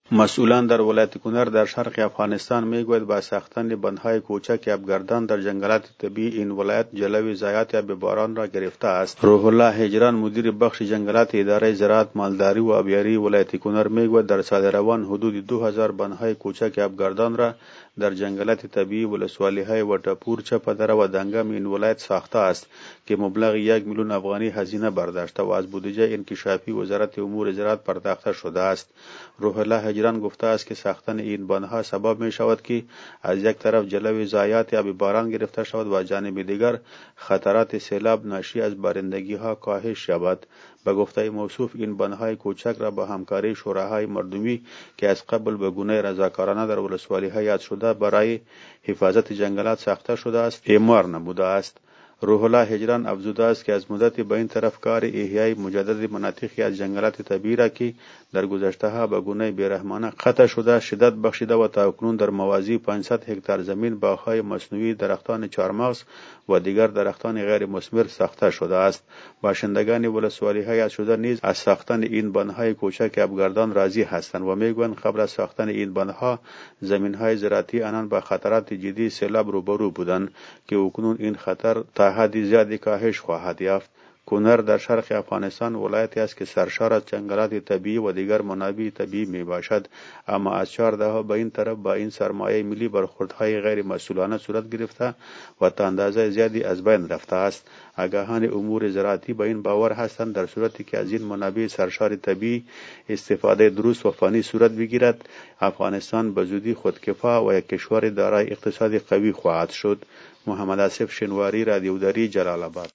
مسئولان در ولایت کنر در شرق افغانستان میگوید با ساختن بندهای کوچک آبگردان در جنگلات طبیعی این ولایت جلوی ضایعات آب باران را گرفته است. روح الله هجران مدیر بخش جنگلات اداره زراعت مالداری و آبیاری ولایت کنر میگوید در سال روان حدود 2000 بندهای کوچک آبگردان را در جنگلات طبیعی ولسوالی‌های وټپور، چپدره و دنگم این ولایت ساخته است که مبلغ 1 میلیون افغانی هزینه برداشته و از بودجه انکشافی وزارت امور زراعت پرداخته شده است. روح الله هجران گفته است که ساختن این بندها سبب می شود که از یک طرف جلوی ضایعات آب باران گرفته شود و جانب دیگر خطرات سیلاب ناشی از بارندگی ها کاهش یابد. به گفته موصوف این بندهای کوچک را با همکاری شوراهای مردمی که از قبل به گونه رضاکارانه در ولسوالی‌ها یاد شده برای حفاظت جنگلات ساخته شده است اعمار نموده است. روح الله هجران افزوده است که از مدت به این طرف کار احیای مجدد مناطقی از جنگلات طبیعی را که در گذشته ها به گونه بیرحمانه قطع شده شدت بخشیده و تاکنون در موازی 500 هکتار زمین باغ‌های مصنوعی، درختان چهارمغز و دیگر درختان غیر مثمر ساخته شده است. باشندگان ولسوالی‌های یاد شده نیز از ساختن این بندهای کوچک آبگردان راضی هستند و میگویند قبل از ساختن این بندها زمین‌های زراعتی آنان با خطرات جدی سیلاب روبرو بودند که اکنون این خطر تا حد زیادی کاهش خواهد یافت. کنر در شرق افغانستان ولایتی است که سرشار از جنگلات طبیعی و دیگر منابع طبیعی می باشد، اما از 4 دهه به این طرف با این سرمایه ملی برخوردهای غیر مسئولانه صورت گرفته و تا اندازه زیادی از بین رفته است. آگاهان امور زراعتی به این باور هستند در صورتی که از این منابع سرشار طبیعی استفاده درست و فنی صورت بگیرد، افغانستان به زودی خودکفا و یک کشور دارای اقتصاد قوی خواهد شد. محمد آصف شنواری، رادیوداری، جلال آباد.